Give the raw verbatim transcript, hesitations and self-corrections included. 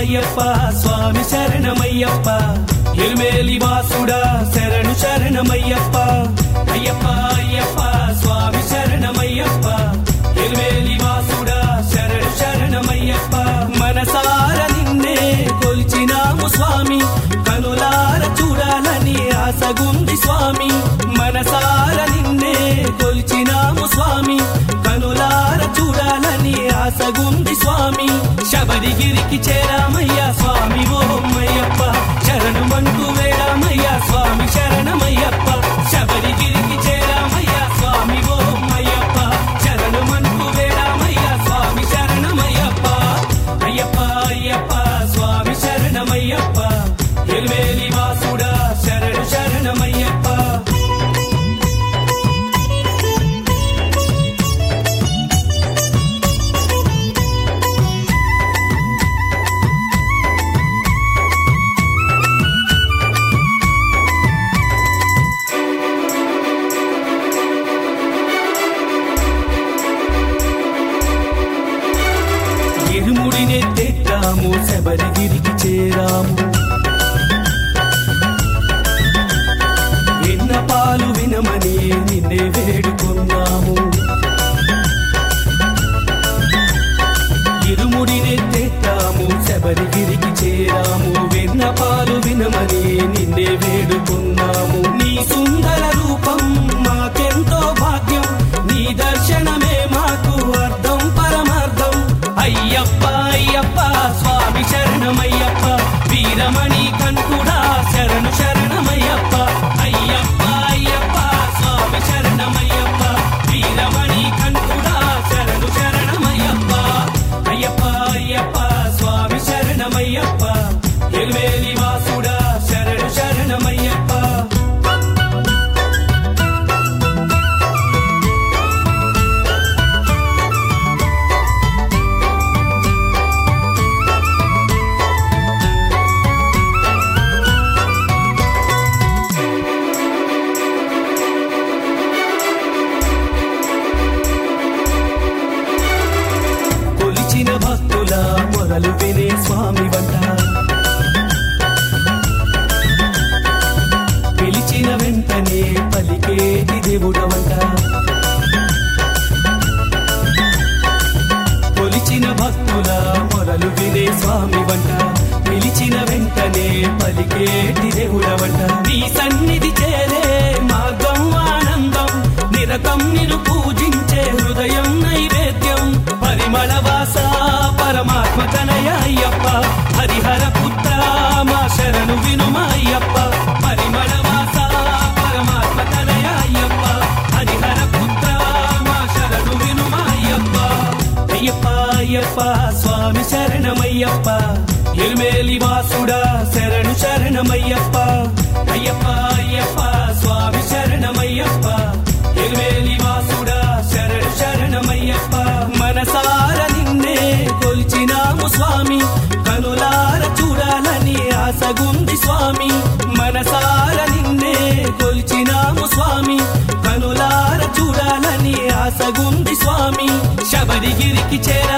అయ్యప్ప స్వామి శరణమయ్యప్ప ఎరుమేలి వాసుడా శరణు శరణమయ్యప్ప అయ్యప్ప అయ్యప్ప స్వామి శరణమయ్యప్ప ఎరుమేలి వాసుడా శరణు శరణమయ్యప్ప మనసార నిన్నే కొలిచినాము స్వామి కనులార చూడాలని ఆసగుంది స్వామి మనసార నిన్నే కొలిచినాము స్వామి కనులార చూడాలని ఆసగుంది స్వామి శబరిగిరికి చేరామయ్యా స్వామి ఓమయ్యప్ప శరణమంటూ వేడామయ్యా స్వామి శరణమయ్యప్ప శబరిగిరికి చేరామయ్యా స్వామి ఓమయ్యప్ప శరణమంటూ వేడామయ్యా స్వామి శరణమయ్యప్ప అయ్యప్ప అయ్యప్ప స్వామి శరణమయ్యప్ప ఎరుమేలి వాసుడా శరణు శరణమయ్యప్ప ఇరుముడినే తెట్టాము శబరిగిరికి చేరాము విన్నపాలు వినమని నిన్నే వేడుకున్నాము ఇరుముడినే తెట్టాము శబరిగిరికి చేరాము విన్నపాలు వినమని నిన్నే వేడుకున్నాము నీ సుందర రూపం మాకెంతో భాగ్యం నీ దర్శనమే మాకు అర్థం పరమార్థం అయ్యప్ప అయ్యప్ప స్వామి శరణమయ్యప్ప వీరమణి కంఠుడా శరణు శరణమయ్యప్ప అయ్యప్ప అయ్యప్ప స్వామి శరణమయ్యప్ప వీరమణి కంఠుడా శరణు శరణమయ్యప్ప అయ్యప్ప అయ్యప్ప స్వామి శరణమయ్యప్ప ఎరుమేలి వాసుడా శరణు శరణమయ్యప్ప కొలిచిన భక్తుల మొరలు వినే స్వామి వంట పిలిచిన వెంటనే పలికేటి దేవుడవంట కొలిచిన భక్తుల మొరలు వినే స్వామి వంట పిలిచిన వెంటనే పలికేటి దేవుడవంట నీ సన్నిధి చేరే మార్గం ఆనందం నిరతం నిన్ను పూజించే హృదయం నైవేద్యం పరిమళ వాస పరమాత్మ తనయ అయ్యప్ప హరిహర పుత్ర మా శరణు వినుమ అయ్యప్ప పరిమళ వాస పరమాత్మ తనయ అయ్యప్ప హరిహర పుత్ర మా శరణు వినుమ అయ్యప్ప అయ్యప్ప అయ్యప్ప స్వామి శరణమయ్యప్ప ఎరుమేలి వాసుడా శరణు శరణమయ్యప్ప అయ్యప్ప అయ్యప్ప స్వామి శరణమయ్యప్ప ఎరుమేలి వాసుడా శరణు శరణమయ్యప్ప మనసార నిన్నే కొలిచినాము స్వామి కనులార చూడాలని ఆసగుంది స్వామి మనసార నిన్నే కొలిచినాము స్వామి కనులార చూడాలని ఆసగుంది స్వామి శబరిగిరికి చేరా